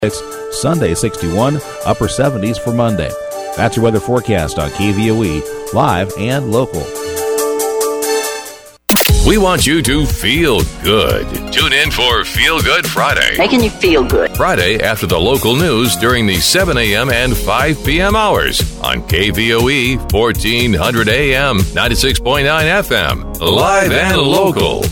Sunday 61, upper 70s for Monday. That's your weather forecast on KVOE, live and local. We want you to feel good. Tune in for Feel Good Friday. Making you feel good. Friday after the local news during the 7 a.m. and 5 p.m. hours on KVOE 1400 AM, 96.9 FM. Live and local.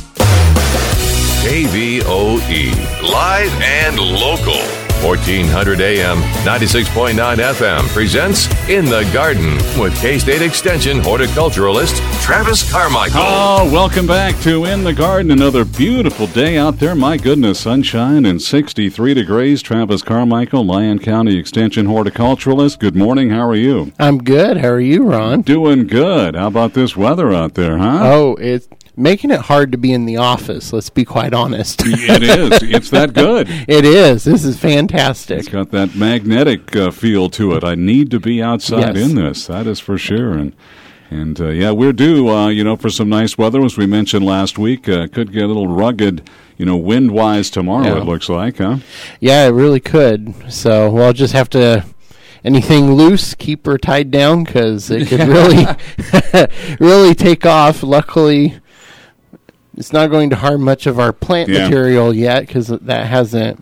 KVOE. Live and local. 1400 AM, 96.9 FM presents In the Garden with K-State Extension horticulturalist Travis Carmichael. Oh, welcome back to In the Garden. Another beautiful day out there. My goodness, sunshine and 63 degrees. Travis Carmichael, Lyon County Extension horticulturalist. Good morning. How are you? I'm good. How are you, Ron? Doing good. How about this weather out there, huh? Oh, it's making it hard to be in the office, let's be quite honest. It is. It's that good. It is. This is fantastic. It's got that magnetic feel to it. I need to be outside in this. That is for sure. And yeah, we're due, for some nice weather. As we mentioned last week, could get a little rugged, wind-wise tomorrow, It looks like, huh? Yeah, it really could. So we'll just have to... Anything loose, keep her tied down, because it could really take off. Luckily... It's not going to harm much of our plant material yet because that hasn't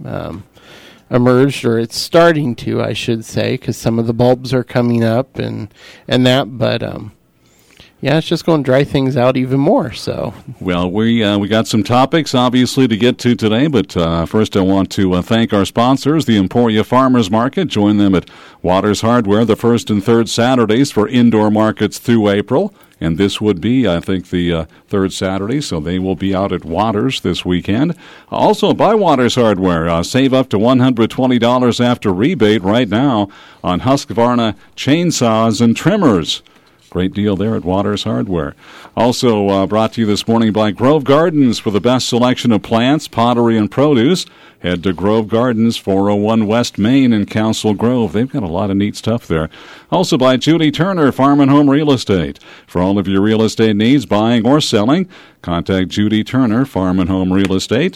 emerged, or it's starting to, I should say, because some of the bulbs are coming up and that. But it's just going to dry things out even more. So, well, we got some topics obviously to get to today, but first I want to thank our sponsors, the Emporia Farmers Market. Join them at Waters Hardware the first and third Saturdays for indoor markets through April. And this would be, I think, the third Saturday, so they will be out at Waters this weekend. Also, buy Waters Hardware. Save up to $120 after rebate right now on Husqvarna chainsaws and trimmers. Great deal there at Waters Hardware. Also brought to you this morning by Grove Gardens for the best selection of plants, pottery, and produce. Head to Grove Gardens, 401 West Main in Council Grove. They've got a lot of neat stuff there. Also by Judy Turner, Farm and Home Real Estate. For all of your real estate needs, buying or selling, contact Judy Turner, Farm and Home Real Estate.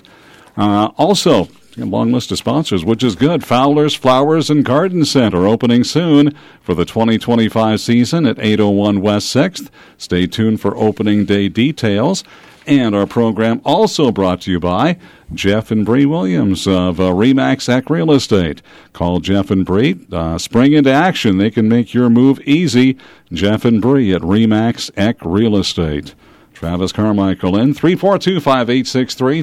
Also, a long list of sponsors, which is good. Fowler's Flowers and Garden Center opening soon for the 2025 season at 801 West 6th. Stay tuned for opening day details. And our program also brought to you by Jeff and Bree Williams of RE/MAX EC Real Estate. Call Jeff and Bree. Spring into action. They can make your move easy. Jeff and Bree at RE/MAX EC Real Estate. Travis Carmichael in 342-5863,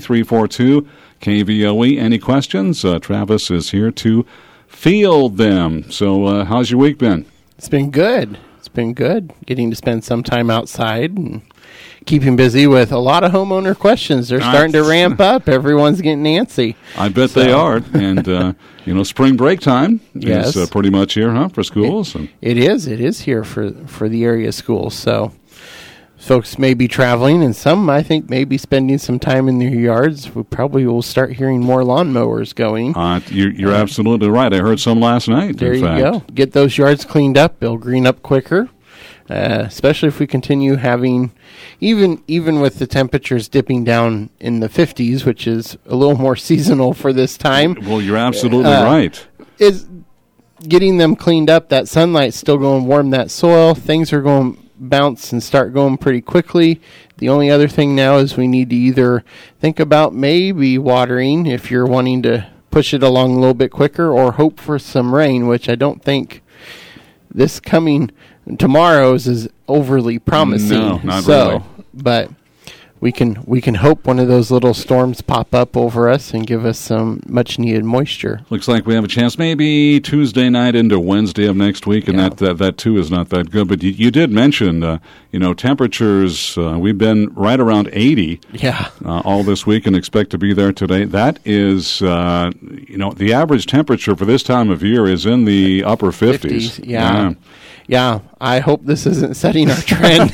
342-KVOE. Any questions? Travis is here to field them. So how's your week been? It's been good. It's been good. Getting to spend some time outside and keeping busy with a lot of homeowner questions. They're starting to ramp up. Everyone's getting antsy. I bet they are. And, spring break time is pretty much here, huh, for schools? It is. It is here for the area schools. So folks may be traveling, and some, I think, may be spending some time in their yards. We probably will start hearing more lawnmowers going. You're absolutely right. I heard some last night. There you go. Get those yards cleaned up. They'll green up quicker, especially if we continue having, even with the temperatures dipping down in the 50s, which is a little more seasonal for this time. Well, you're absolutely right. Is getting them cleaned up, that sunlight's still going to warm that soil. Things are going to bounce and start going pretty quickly. The only other thing now is we need to either think about maybe watering if you're wanting to push it along a little bit quicker, or hope for some rain, which I don't think this coming tomorrow's is overly promising. No, not really. But we can hope one of those little storms pop up over us and give us some much needed moisture. Looks like we have a chance maybe Tuesday night into Wednesday of next week, and that too is not that good. But you did mention, temperatures. We've been right around 80 all this week and expect to be there today. That is, the average temperature for this time of year is in the upper 50s. Yeah, I hope this isn't setting our trend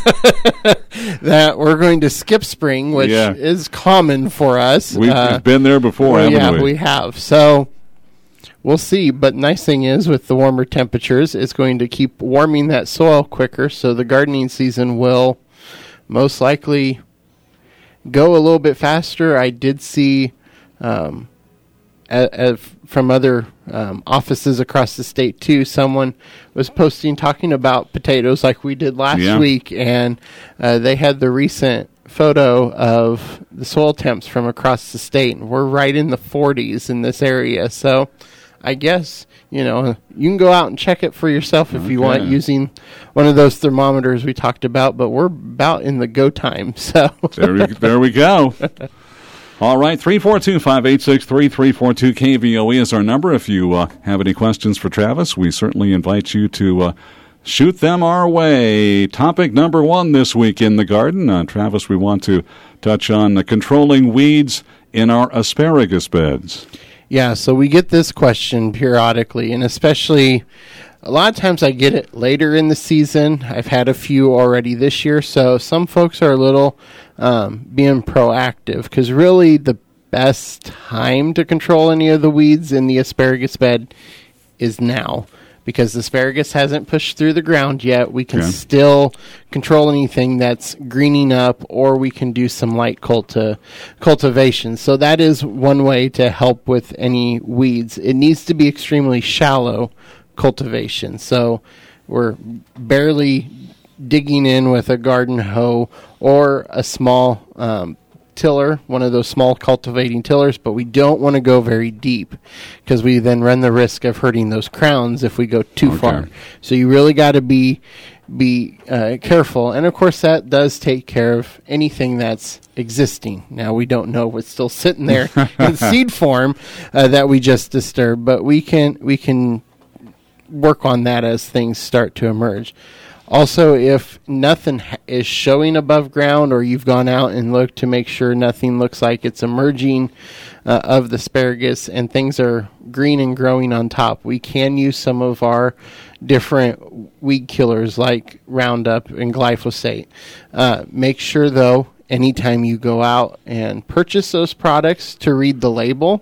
that we're going to skip spring, which is common for us. We've been there before, haven't we? Yeah, we have. So we'll see. But nice thing is, with the warmer temperatures, it's going to keep warming that soil quicker, so the gardening season will most likely go a little bit faster. I did see from other offices across the state too. Someone was posting talking about potatoes like we did last week, and they had the recent photo of the soil temps from across the state, and we're right in the 40s in this area. So I guess, you can go out and check it for yourself if you want using one of those thermometers we talked about, but we're about in the go time. So there we go. All right, 342-586-3342 KVOE is our number. If you have any questions for Travis, we certainly invite you to shoot them our way. Topic number 1 this week in the garden. Travis, we want to touch on controlling weeds in our asparagus beds. Yeah, so we get this question periodically, and especially a lot of times I get it later in the season. I've had a few already this year, so some folks are a little being proactive, because really the best time to control any of the weeds in the asparagus bed is now, because the asparagus hasn't pushed through the ground yet. We can still control anything that's greening up, or we can do some light cultivation. So that is one way to help with any weeds. It needs to be extremely shallow cultivation. So we're barely digging in with a garden hoe or a small tiller, one of those small cultivating tillers, but we don't want to go very deep, because we then run the risk of hurting those crowns if we go too far. So you really got to be careful, and of course that does take care of anything that's existing. Now we don't know what's still sitting there in seed form that we just disturbed, but we can work on that as things start to emerge. Also, if nothing is showing above ground, or you've gone out and looked to make sure nothing looks like it's emerging of the asparagus and things are green and growing on top, we can use some of our different weed killers like Roundup and glyphosate. Make sure, though, anytime you go out and purchase those products, to read the label.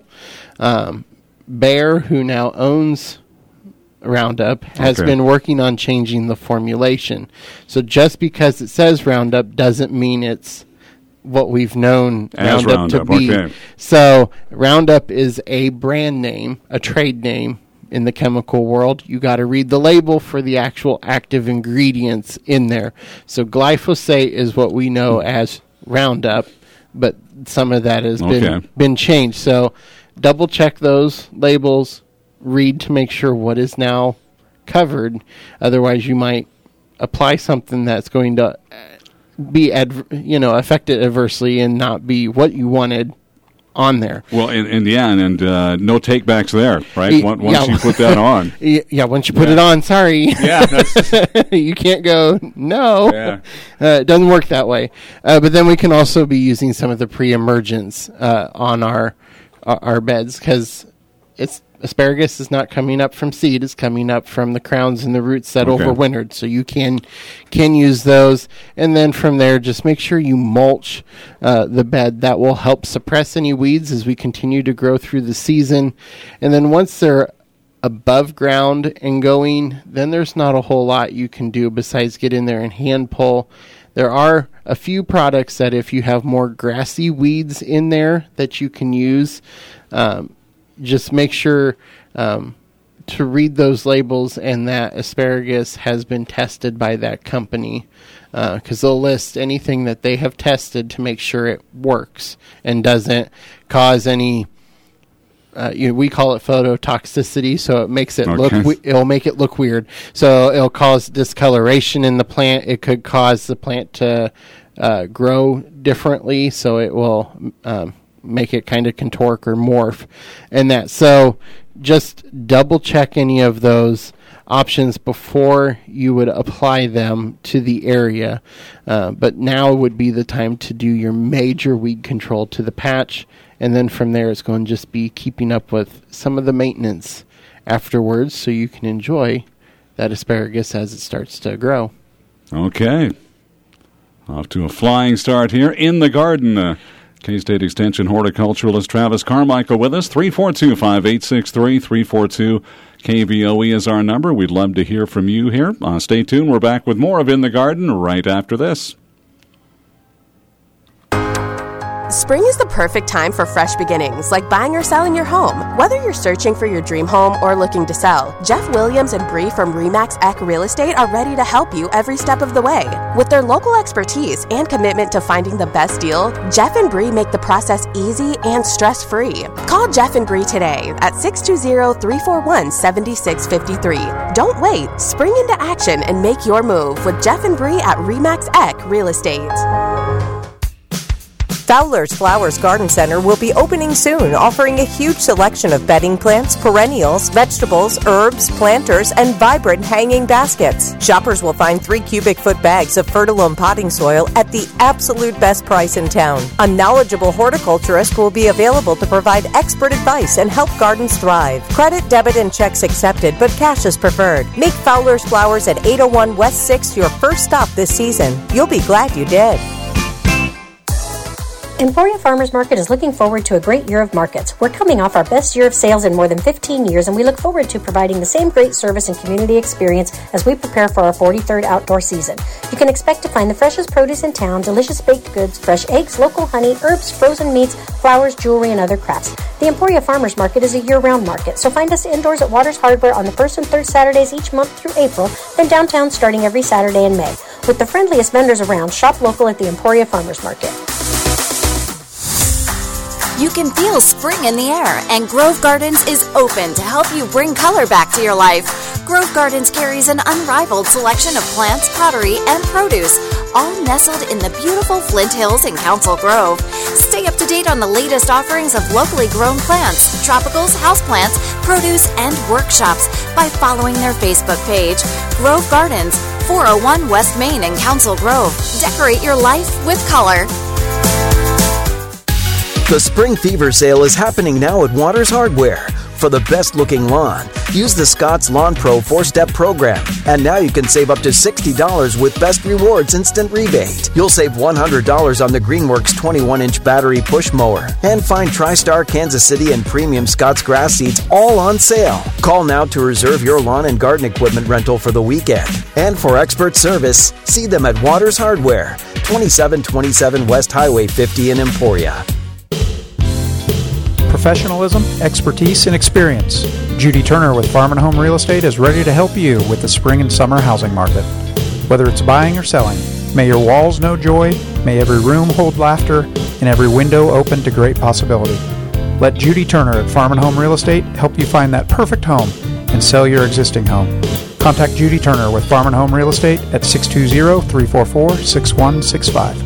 Bayer, who now owns Roundup, has been working on changing the formulation. So just because it says Roundup doesn't mean it's what we've known as Roundup to be. So Roundup is a brand name, a trade name in the chemical world. You got to read the label for the actual active ingredients in there. So glyphosate is what we know as Roundup, but some of that has been changed. So double check those labels. Read to make sure what is now covered. Otherwise, you might apply something that's going to be affect it adversely and not be what you wanted on there. Well, and no takebacks there, right? Once you put that on. Once you put it on, sorry. Yeah. You can't go, no. Yeah. It doesn't work that way. But then we can also be using some of the pre-emergence on our beds, because asparagus is not coming up from seed; it's coming up from the crowns and the roots that overwintered. So you can use those, and then from there, just make sure you mulch the bed. That will help suppress any weeds as we continue to grow through the season. And then once they're above ground and going, then there's not a whole lot you can do besides get in there and hand pull. There are a few products that, if you have more grassy weeds in there, that you can use. Just make sure to read those labels and that asparagus has been tested by that company, because they'll list anything that they have tested to make sure it works and doesn't cause any. We call it phototoxicity, so it makes it it'll make it look weird. So it'll cause discoloration in the plant. It could cause the plant to grow differently, so it will make it kind of contort or morph and that. So just double check any of those options before you would apply them to the area. But now would be the time to do your major weed control to the patch. And then from there, it's going to just be keeping up with some of the maintenance afterwards, so you can enjoy that asparagus as it starts to grow. Okay. Off to a flying start here in the garden. K-State Extension horticulturalist Travis Carmichael with us. 342-5863-342 KVOE is our number. We'd love to hear from you here. Stay tuned. We're back with more of In the Garden right after this. Spring is the perfect time for fresh beginnings, like buying or selling your home. Whether you're searching for your dream home or looking to sell, Jeff Williams and Bree from RE/MAX EQ Real Estate are ready to help you every step of the way. With their local expertise and commitment to finding the best deal, Jeff and Bree make the process easy and stress-free. Call Jeff and Bree today at 620-341-7653. Don't wait. Spring into action and make your move with Jeff and Bree at RE/MAX EQ Real Estate. Fowler's Flowers Garden Center will be opening soon, offering a huge selection of bedding plants, perennials, vegetables, herbs, planters, and vibrant hanging baskets. Shoppers will find 3 cubic foot bags of Fertilome potting soil at the absolute best price in town. A knowledgeable horticulturist will be available to provide expert advice and help gardens thrive. Credit, debit, and checks accepted, but cash is preferred. Make Fowler's Flowers at 801 West 6th your first stop this season. You'll be glad you did. Emporia Farmers Market is looking forward to a great year of markets. We're coming off our best year of sales in more than 15 years, and we look forward to providing the same great service and community experience as we prepare for our 43rd outdoor season. You can expect to find the freshest produce in town, delicious baked goods, fresh eggs, local honey, herbs, frozen meats, flowers, jewelry, and other crafts. The Emporia Farmers Market is a year-round market, so find us indoors at Waters Hardware on the 1st and 3rd Saturdays each month through April, then downtown starting every Saturday in May. With the friendliest vendors around, shop local at the Emporia Farmers Market. You can feel spring in the air, and Grove Gardens is open to help you bring color back to your life. Grove Gardens carries an unrivaled selection of plants, pottery, and produce, all nestled in the beautiful Flint Hills in Council Grove. Stay up to date on the latest offerings of locally grown plants, tropicals, houseplants, produce, and workshops by following their Facebook page. Grove Gardens, 401 West Main in Council Grove. Decorate your life with color. The Spring Fever Sale is happening now at Waters Hardware. For the best-looking lawn, use the Scott's Lawn Pro 4-Step program. And now you can save up to $60 with Best Rewards Instant Rebate. You'll save $100 on the Greenworks 21-inch battery push mower. And find TriStar Kansas City and Premium Scott's Grass Seeds all on sale. Call now to reserve your lawn and garden equipment rental for the weekend. And for expert service, see them at Waters Hardware, 2727 West Highway 50 in Emporia. Professionalism, expertise, and experience. Judy Turner with Farm & Home Real Estate is ready to help you with the spring and summer housing market. Whether it's buying or selling, may your walls know joy, may every room hold laughter, and every window open to great possibility. Let Judy Turner at Farm & Home Real Estate help you find that perfect home and sell your existing home. Contact Judy Turner with Farm & Home Real Estate at 620-344-6165.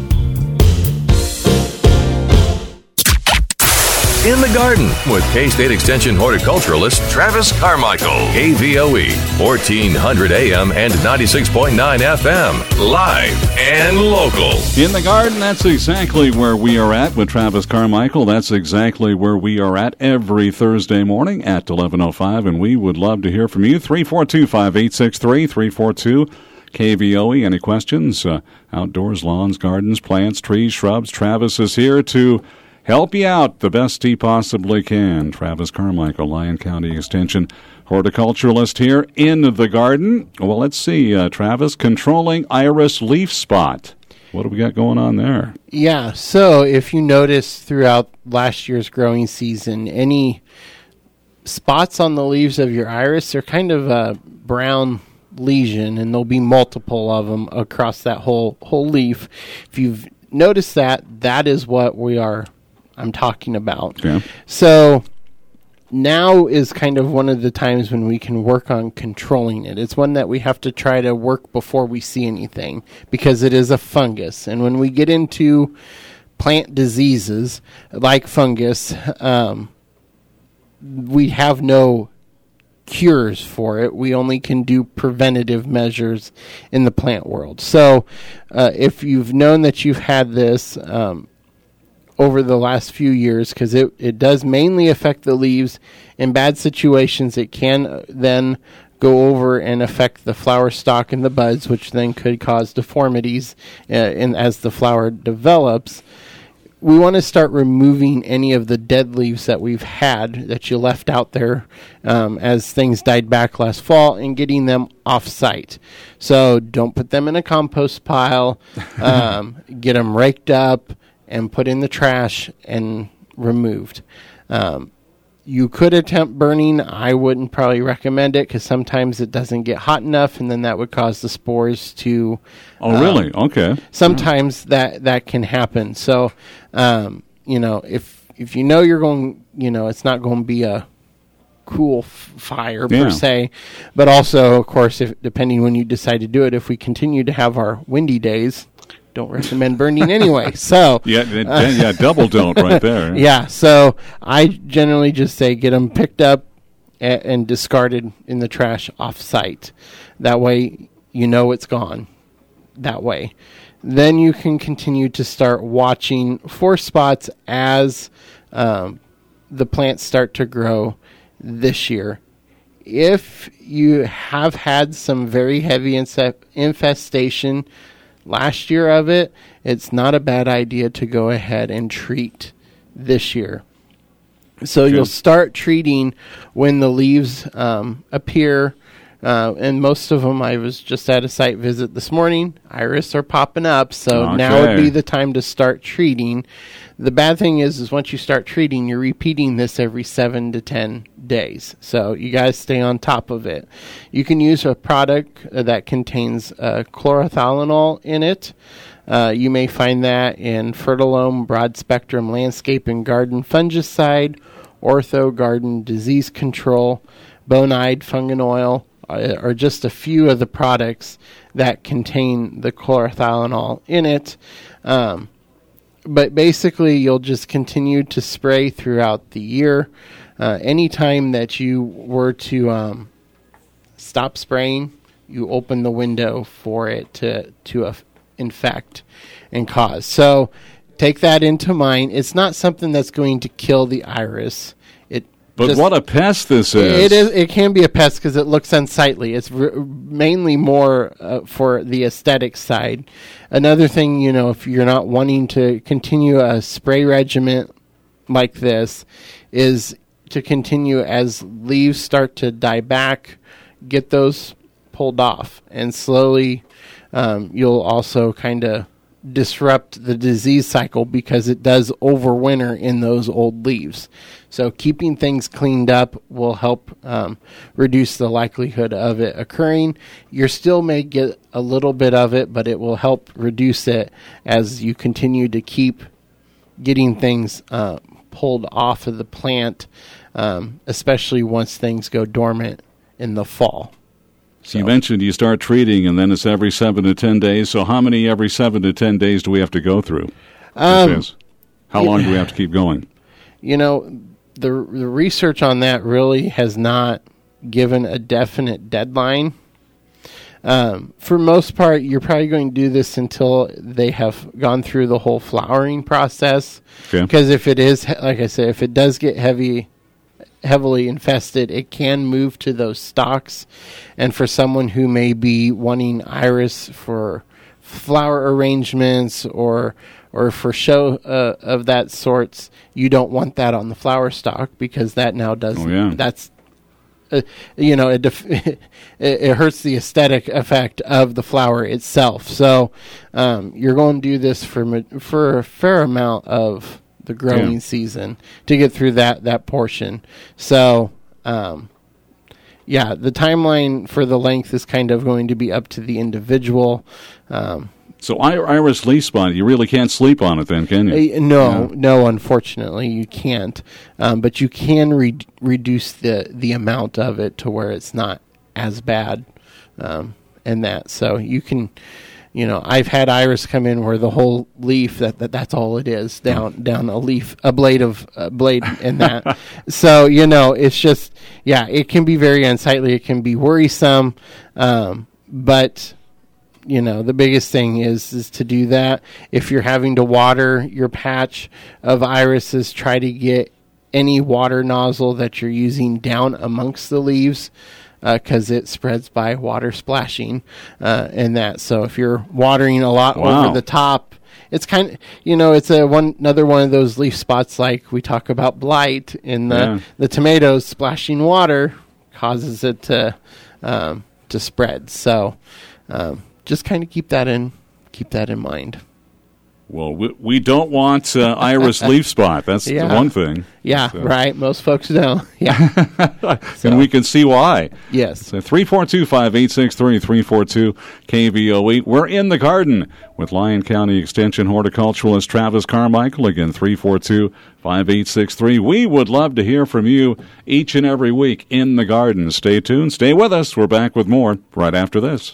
In the Garden with K-State Extension horticulturalist Travis Carmichael. KVOE, 1400 AM and 96.9 FM. Live and local. In the Garden, that's exactly where we are at with Travis Carmichael. That's exactly where we are at every Thursday morning at 11:05, and we would love to hear from you. 342-5863, 342-KVOE. Any questions? Outdoors, lawns, gardens, plants, trees, shrubs. Travis is here to help you out the best he possibly can. Travis Carmichael, Lyon County Extension horticulturalist here in the Garden. Well, let's see, Travis, controlling iris leaf spot. What do we got going on there? Yeah, so if you notice throughout last year's growing season, any spots on the leaves of your iris are kind of a brown lesion, and there'll be multiple of them across that whole leaf. If you've noticed that, that is what I'm talking about. Okay. So now is kind of one of the times when we can work on controlling it. It's one that we have to try to work before we see anything because it is a fungus. And when we get into plant diseases like fungus, we have no cures for it. We only can do preventative measures in the plant world. So if you've known that you've had this over the last few years, because it does mainly affect the leaves. In bad situations, it can then go over and affect the flower stalk and the buds, which then could cause deformities as the flower develops. We want to start removing any of the dead leaves that we've had that you left out there as things died back last fall and getting them off-site. So don't put them in a compost pile. Get them raked up. and put in the trash and removed. You could attempt burning. I wouldn't probably recommend it because sometimes it doesn't get hot enough, and then that would cause the spores to... Oh, really? Okay. Sometimes that can happen. So, if you know you're going, it's not going to be a cool fire per se, but also, of course, depending when you decide to do it, if we continue to have our windy days... Don't recommend burning anyway. So double don't right there. Yeah, so I generally just say get them picked up and discarded in the trash off-site. That way you know it's gone. That way. Then you can continue to start watching for spots as the plants start to grow this year. If you have had some very heavy infestation last year of it, it's not a bad idea to go ahead and treat this year. So you'll start treating when the leaves appear, and most of them, I was just at a site visit this morning, iris are popping up, so now would be the time to start treating. The bad thing is once you start treating, you're repeating this every 7 to 10 days. So you guys stay on top of it. You can use a product that contains chlorothalonol in it. You may find that in Fertilome Broad Spectrum Landscape and Garden Fungicide, Ortho Garden Disease Control, Bonide Fungin Oil, are just a few of the products that contain the chlorothalonol in it. But basically, you'll just continue to spray throughout the year. Anytime that you were to stop spraying, you open the window for it to infect and cause. So take that into mind. It's not something that's going to kill the iris. But what a pest this is. It can be a pest because it looks unsightly. It's mainly more for the aesthetic side. Another thing, if you're not wanting to continue a spray regimen like this, is to continue as leaves start to die back, get those pulled off. And slowly you'll also kind of disrupt the disease cycle because it does overwinter in those old leaves. So keeping things cleaned up will help reduce the likelihood of it occurring. You still may get a little bit of it, but it will help reduce it as you continue to keep getting things pulled off of the plant, especially once things go dormant in the fall. So you mentioned you start treating, and then it's every 7 to 10 days. So how many every 7 to 10 days do we have to go through? How long do we have to keep going? The research on that really has not given a definite deadline. For most part, you're probably going to do this until they have gone through the whole flowering process. Because if it is, like I said, if it does get heavily infested, it can move to those stalks. And for someone who may be wanting iris for flower arrangements or for show of that sorts, you don't want that on the flower stalk because that now does that's it hurts the aesthetic effect of the flower itself. So you're going to do this for a fair amount of the growing season to get through that portion. So the timeline for the length is kind of going to be up to the individual. So iris leaf spot, you really can't sleep on it then, can you? No, unfortunately you can't. But you can reduce the amount of it to where it's not as bad. And that, so you can, I've had iris come in where the whole leaf, that's all it is, down a blade in that. So, it's just, it can be very unsightly. It can be worrisome. But the biggest thing is to do that. If you're having to water your patch of irises, try to get any water nozzle that you're using down amongst the leaves, because it spreads by water splashing and that. So if you're watering a lot over the top, it's kind of, it's another one of those leaf spots like we talk about blight in the tomatoes. Splashing water causes it to spread. So just kind of keep that in mind. Well, we don't want iris leaf spot. That's the one thing. Yeah, right. Most folks don't. Yeah. And we can see why. Yes. So 342-5863, 342-KVOE. We're in the garden with Lyon County Extension horticulturalist Travis Carmichael. Again, 342-5863. We would love to hear from you each and every week in the garden. Stay tuned. Stay with us. We're back with more right after this.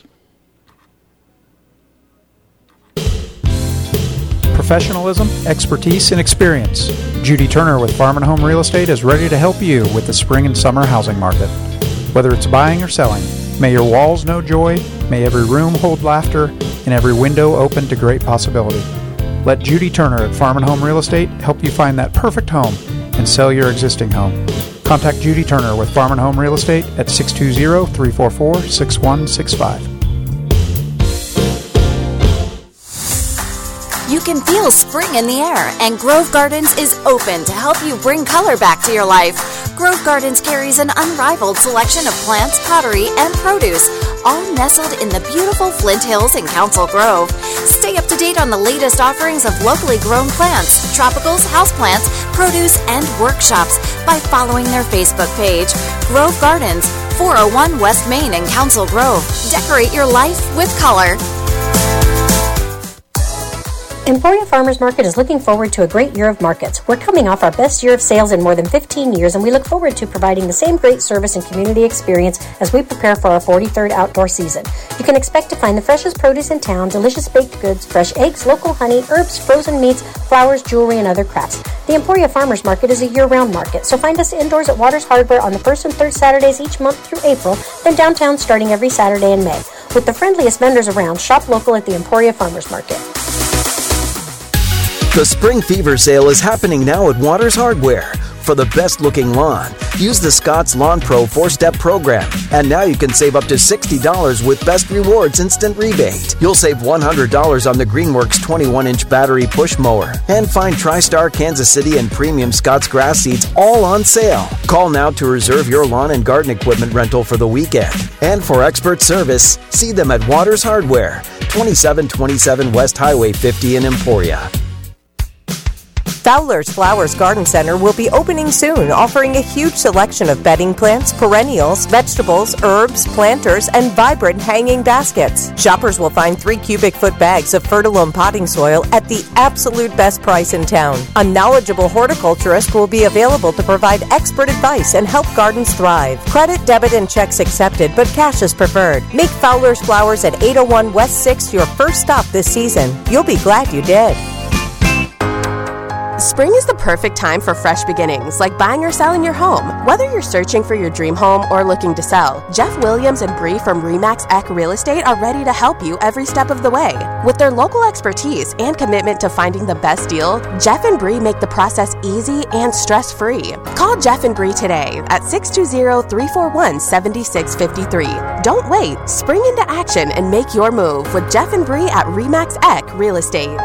Professionalism, expertise, and experience. Judy Turner with Farm and Home Real Estate is ready to help you with the spring and summer housing market. Whether it's buying or selling, may your walls know joy, may every room hold laughter, and every window open to great possibility. Let Judy Turner at Farm and Home Real Estate help you find that perfect home and sell your existing home. Contact Judy Turner with Farm and Home Real Estate at 620-344-6165. You can feel spring in the air, and Grove Gardens is open to help you bring color back to your life. Grove Gardens carries an unrivaled selection of plants, pottery, and produce, all nestled in the beautiful Flint Hills in Council Grove. Stay up to date on the latest offerings of locally grown plants, tropicals, houseplants, produce, and workshops by following their Facebook page. Grove Gardens, 401 West Main in Council Grove. Decorate your life with color. Emporia Farmers Market is looking forward to a great year of markets. We're coming off our best year of sales in more than 15 years, and we look forward to providing the same great service and community experience as we prepare for our 43rd outdoor season. You can expect to find the freshest produce in town, delicious baked goods, fresh eggs, local honey, herbs, frozen meats, flowers, jewelry, and other crafts. The Emporia Farmers Market is a year-round market, so find us indoors at Waters Hardware on the first and third Saturdays each month through April, then downtown starting every Saturday in May. With the friendliest vendors around, shop local at the Emporia Farmers Market. The Spring Fever Sale is happening now at Waters Hardware. For the best-looking lawn, use the Scotts Lawn Pro 4-Step program. And now you can save up to $60 with Best Rewards Instant Rebate. You'll save $100 on the Greenworks 21-inch battery push mower. And find TriStar Kansas City and Premium Scotts grass seeds all on sale. Call now to reserve your lawn and garden equipment rental for the weekend. And for expert service, see them at Waters Hardware, 2727 West Highway 50 in Emporia. Fowler's Flowers Garden Center will be opening soon, offering a huge selection of bedding plants, perennials, vegetables, herbs, planters, and vibrant hanging baskets. Shoppers will find 3 cubic foot bags of Fertilome potting soil at the absolute best price in town. A knowledgeable horticulturist will be available to provide expert advice and help gardens thrive. Credit, debit, and checks accepted, but cash is preferred. Make Fowler's Flowers at 801 West 6th your first stop this season. You'll be glad you did. Spring is the perfect time for fresh beginnings, like buying or selling your home. Whether you're searching for your dream home or looking to sell, Jeff Williams and Bree from RE/MAX EQ Real Estate are ready to help you every step of the way. With their local expertise and commitment to finding the best deal, Jeff and Bree make the process easy and stress-free. Call Jeff and Bree today at 620-341-7653. Don't wait. Spring into action and make your move with Jeff and Bree at RE/MAX EQ Real Estate.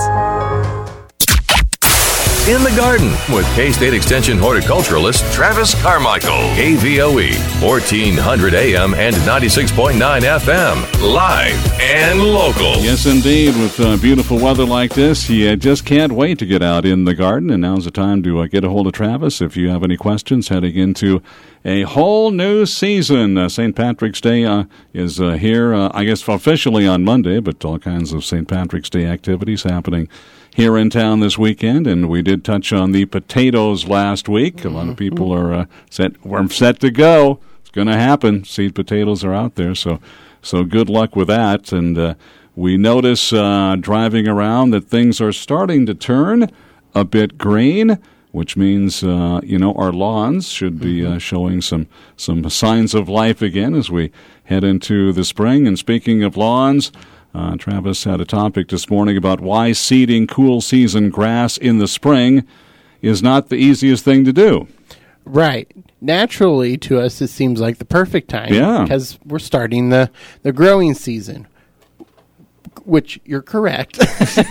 In the Garden with K-State Extension horticulturalist Travis Carmichael. KVOE, 1400 AM and 96.9 FM. Live and local. Yes, indeed. With beautiful weather like this, you just can't wait to get out in the garden. And now's the time to get a hold of Travis if you have any questions heading into a whole new season. St. Patrick's Day is here, I guess officially on Monday, but all kinds of St. Patrick's Day activities happening here in town this weekend, and we did touch on the potatoes last week. A lot of people are set to go. It's going to happen. Seed potatoes are out there, so good luck with that. And we notice driving around that things are starting to turn a bit green, which means our lawns should be showing some signs of life again as we head into the spring. And speaking of lawns, Travis had a topic this morning about why seeding cool season grass in the spring is not the easiest thing to do. Right. Naturally, to us, it seems like the perfect time. Yeah. Because we're starting the growing season, which you're correct.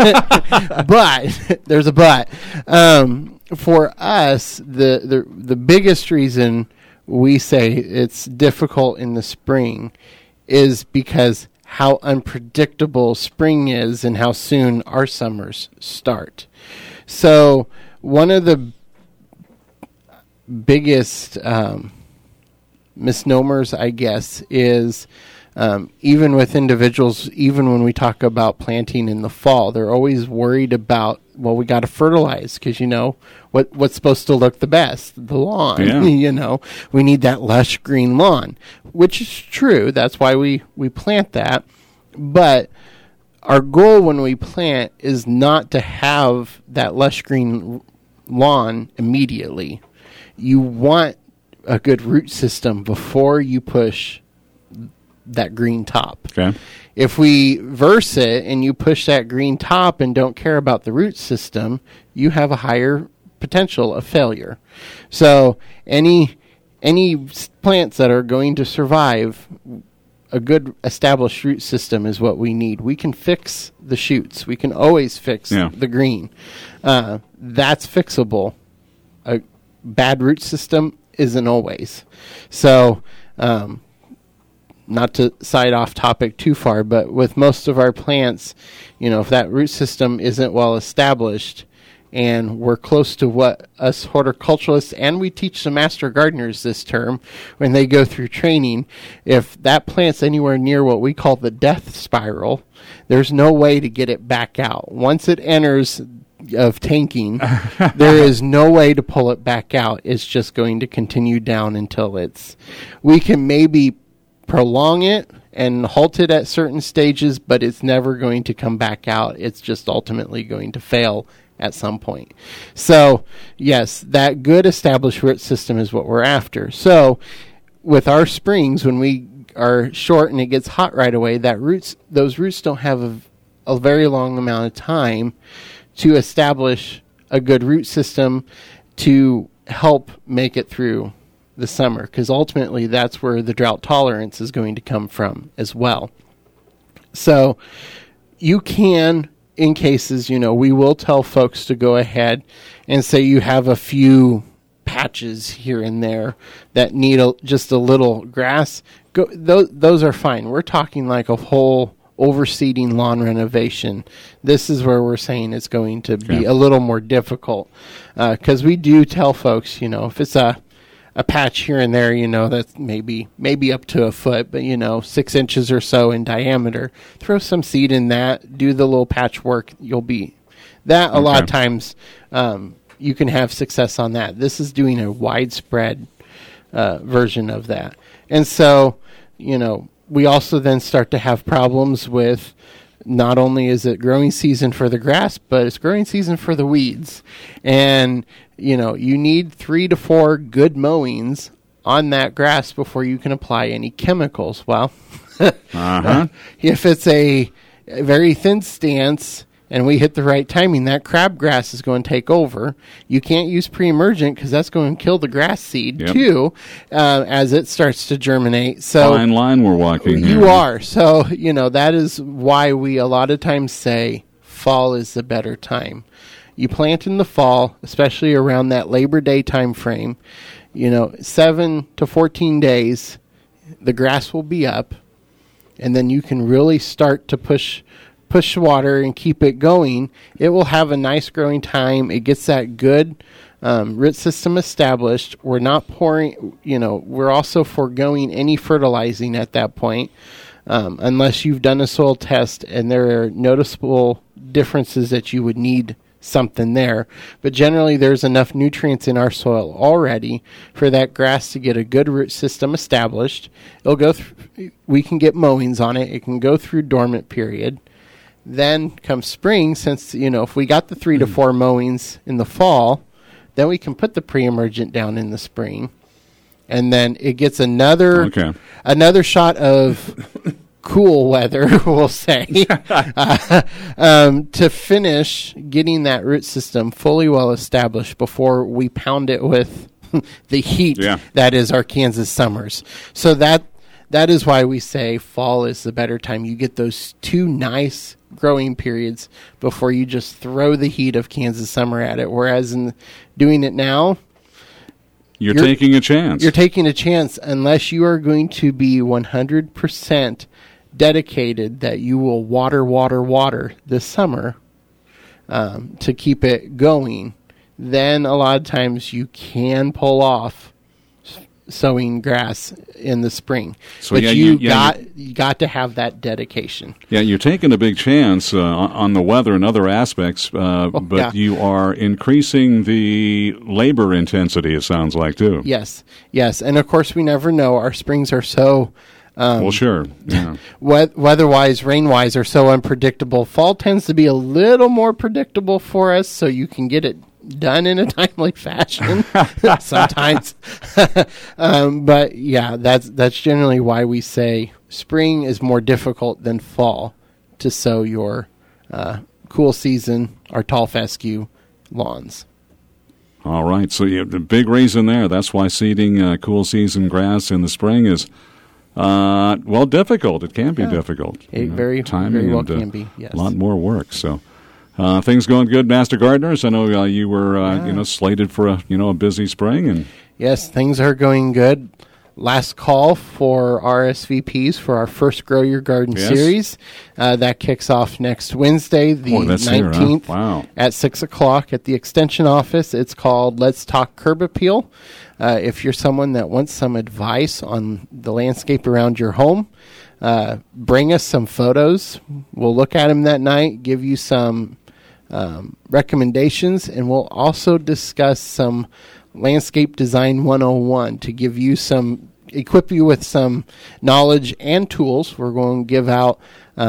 But, there's a but. For us, the biggest reason we say it's difficult in the spring is because how unpredictable spring is and how soon our summers start. So one of the biggest misnomers, I guess, is even with individuals, even when we talk about planting in the fall, they're always worried about, well, we got to fertilize because, what's supposed to look the best? The lawn. Yeah. We need that lush green lawn, which is true. That's why we plant that. But our goal when we plant is not to have that lush green lawn immediately. You want a good root system before you push that green top. Okay. If we verse it and you push that green top and don't care about the root system, you have a higher potential of failure. So any plants that are going to survive, a good established root system is what we need. We can fix the shoots. We can always fix the green. That's fixable. A bad root system isn't always. So, not to side off topic too far, but with most of our plants, if that root system isn't well established, and we're close to what us horticulturalists, and we teach the master gardeners this term when they go through training, if that plant's anywhere near what we call the death spiral, there's no way to get it back out. Once it enters of tanking, there is no way to pull it back out. It's just going to continue down until we can maybe prolong it and halt it at certain stages, but it's never going to come back out. It's just ultimately going to fail at some point. So, yes, that good established root system is what we're after. So, with our springs, when we are short and it gets hot right away, those roots don't have a very long amount of time to establish a good root system to help make it through the summer, because ultimately that's where the drought tolerance is going to come from as well. So you can, in cases, we will tell folks to go ahead and say you have a few patches here and there that need just a little grass. Those are fine. We're talking like a whole overseeding lawn renovation. This is where we're saying it's going to be a little more difficult, because we do tell folks, if it's a patch here and there, that's maybe up to a foot, but 6 inches or so in diameter, throw some seed in that, do the little patch work. You'll be that a lot of times. You can have success on that. This is doing a widespread version of that. And so, we also then start to have problems with, not only is it growing season for the grass, but it's growing season for the weeds. And, you need 3 to 4 good mowings on that grass before you can apply any chemicals. Well, if it's a very thin stance and we hit the right timing, that crabgrass is going to take over. You can't use pre-emergent because that's going to kill the grass seed too, as it starts to germinate. So fine line we're walking here. You are. So, that is why we a lot of times say fall is the better time. You plant in the fall, especially around that Labor Day time frame. 7 to 14 days, the grass will be up, and then you can really start to push water and keep it going. It will have a nice growing time. It gets that good root system established. We're not pouring, we're also foregoing any fertilizing at that point, unless you've done a soil test and there are noticeable differences that you would need something there. But generally there's enough nutrients in our soil already for that grass to get a good root system established. It'll go through, we can get mowings on it. It can go through dormant period. Then come spring, since, if we got the 3 to 4 mowings in the fall, then we can put the pre-emergent down in the spring. And then it gets another shot of cool weather, we'll say, to finish getting that root system fully well established before we pound it with the heat that is our Kansas summers. So that is why we say fall is the better time. You get those 2 nice growing periods before you just throw the heat of Kansas summer at it. Whereas in doing it now, you're taking a chance. You're taking a chance unless you are going to be 100% dedicated that you will water this summer to keep it going, then a lot of times you can pull off sowing grass in the spring. So but yeah, you got to have that dedication. Yeah, you're taking a big chance on the weather and other aspects, but you are increasing the labor intensity, it sounds like, too. Yes. And, of course, we never know. Our springs are so... well, sure. Yeah. Weather-wise, rain-wise, are so unpredictable. Fall tends to be a little more predictable for us, so you can get it done in a timely fashion sometimes. But yeah, that's generally why we say spring is more difficult than fall to sow your cool season or tall fescue lawns. All right, so you have the big reason there. That's why seeding cool season grass in the spring is difficult. It can be difficult. It very well can be. Yes, a lot more work. So. Things going good, Master Gardeners? I know you were, slated for a busy spring, and yes, things are going good. Last call for RSVPs for our first Grow Your Garden series. That kicks off next Wednesday, the 19th, Wow. at 6 o'clock at the Extension office. It's called Let's Talk Curb Appeal. If you're someone that wants some advice on the landscape around your home, bring us some photos. We'll look at them that night, give you some recommendations, and we'll also discuss some landscape design 101 to equip you with some knowledge and tools. We're going to give out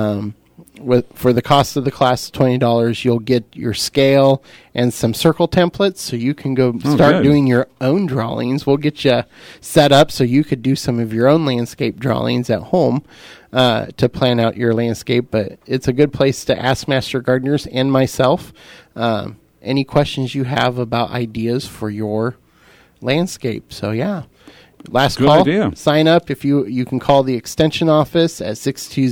for the cost of the class of $20, you'll get your scale and some circle templates, so you can go start doing your own drawings. We'll get you set up so you could do some of your own landscape drawings at home to plan out your landscape. But it's a good place to ask Master Gardeners and myself any questions you have about ideas for your landscape. So yeah. Last Good call. Idea. Sign up. If you can call the Extension office at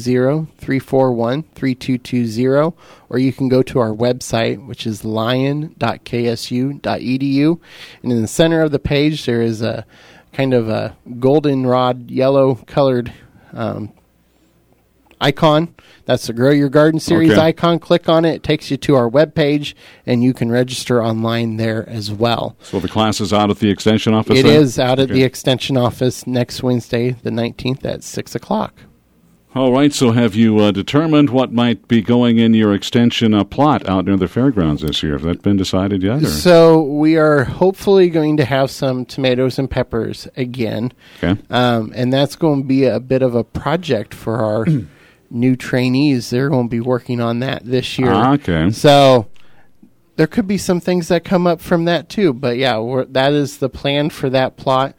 620-341-3220, or you can go to our website, which is lion.ksu.edu. And in the center of the page, there is a kind of a goldenrod yellow colored icon. That's the Grow Your Garden series icon. Click on it. It takes you to our webpage, and you can register online there as well. So the class is out at the Extension office? It is out at the Extension office next Wednesday, the 19th at 6 o'clock. All right, so have you determined what might be going in your Extension plot out near the fairgrounds this year? Have that been decided yet? Or? So we are hopefully going to have some tomatoes and peppers again. Okay. And that's going to be a bit of a project for our new trainees. They're going to be working on that this year. Okay. So there could be some things that come up from that too. But yeah, that is the plan for that plot.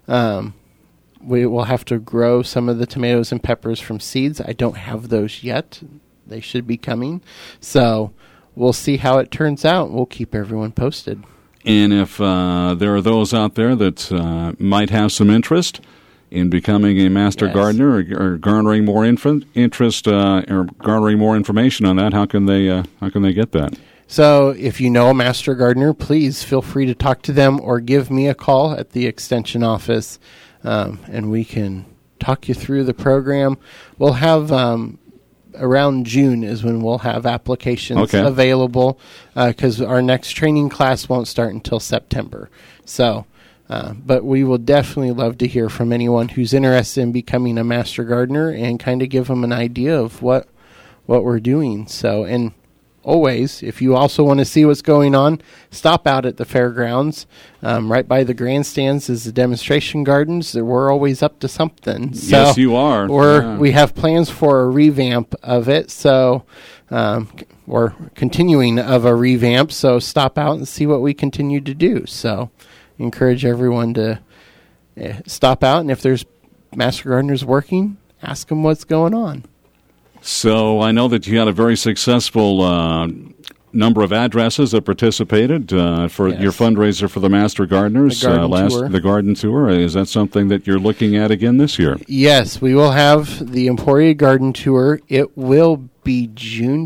We will have to grow some of the tomatoes and peppers from seeds. I don't have those yet. They should be coming. So we'll see how it turns out. We'll keep everyone posted. And if there are those out there that might have some interest in becoming a master gardener or garnering more interest or garnering more information on that, how can they get that? So if you know a master gardener, please feel free to talk to them or give me a call at the Extension office, and we can talk you through the program. We'll have around June is when we'll have applications available because our next training class won't start until September. So. But we will definitely love to hear from anyone who's interested in becoming a master gardener and kind of give them an idea of what we're doing. So, and always, if you also want to see what's going on, stop out at the fairgrounds. Right by the grandstands is the demonstration gardens. We're always up to something. So yes, you are. We have plans for a revamp of it. So, we're continuing of a revamp. So stop out and see what we continue to do. So. Encourage everyone to stop out, and if there's master gardeners working, ask them what's going on. So I know that you had a very successful number of addresses that participated for your fundraiser for the Master Gardeners, the garden tour. Is that something that you're looking at again this year? Yes, we will have the Emporia Garden Tour. It will be June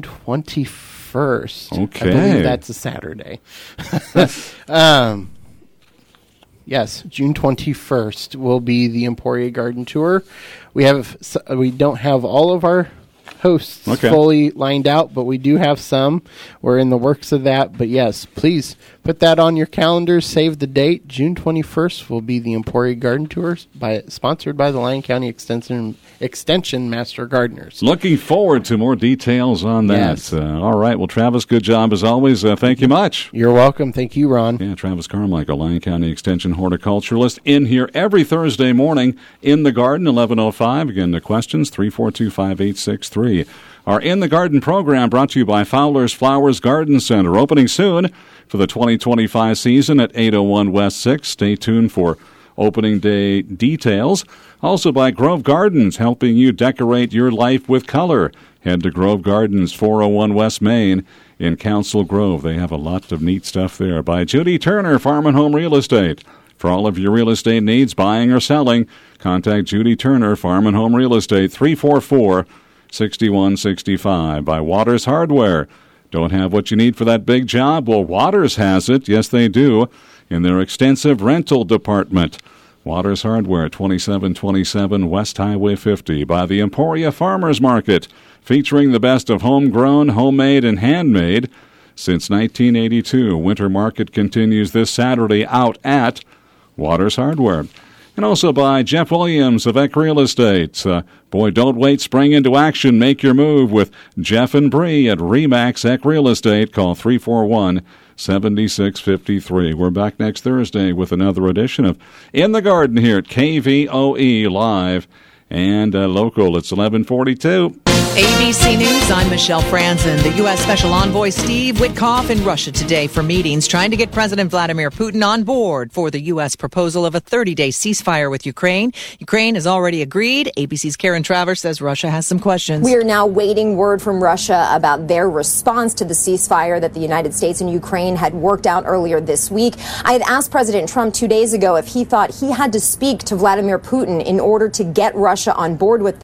21st. Okay. I believe that's a Saturday. Yes, June 21st will be the Emporia Garden Tour. We don't have all of our hosts fully lined out, but we do have some. We're in the works of that. But yes, please put that on your calendars. Save the date. June 21st will be the Emporia Garden Tour, sponsored by the Lyon County Extension Master Gardeners. Looking forward to more details on that. Yes. All right. Well, Travis, good job as always. Thank you much. You're welcome. Thank you, Ron. Yeah, Travis Carmichael, Lyon County Extension horticulturalist, in here every Thursday morning in the garden, 11:05. Again, the questions, 342-5863. Our In the Garden program brought to you by Fowler's Flowers Garden Center, opening soon for the 2025 season at 801 West 6th. Stay tuned for opening day details. Also by Grove Gardens, helping you decorate your life with color. Head to Grove Gardens, 401 West Main in Council Grove. They have a lot of neat stuff there. By Judy Turner, Farm and Home Real Estate. For all of your real estate needs, buying or selling, contact Judy Turner, Farm and Home Real Estate, 344-6165. By Waters Hardware. Don't have what you need for that big job? Well, Waters has it. Yes, they do. In their extensive rental department. Waters Hardware, 2727 West Highway 50. By the Emporia Farmers Market, featuring the best of homegrown, homemade, and handmade since 1982. Winter Market continues this Saturday out at Waters Hardware. And also by Jeff Williams of Eck Real Estate. Boy, don't wait. Spring into action. Make your move with Jeff and Bree at RE/MAX Eck Real Estate. Call 341-7653. We're back next Thursday with another edition of In the Garden here at KVOE Live and local. It's 11:42. ABC News, I'm Michelle Franzen. The U.S. Special Envoy Steve Witkoff in Russia today for meetings trying to get President Vladimir Putin on board for the U.S. proposal of a 30-day ceasefire with Ukraine. Ukraine has already agreed. ABC's Karen Travers says Russia has some questions. We are now waiting word from Russia about their response to the ceasefire that the United States and Ukraine had worked out earlier this week. I had asked President Trump 2 days ago if he thought he had to speak to Vladimir Putin in order to get Russia on board with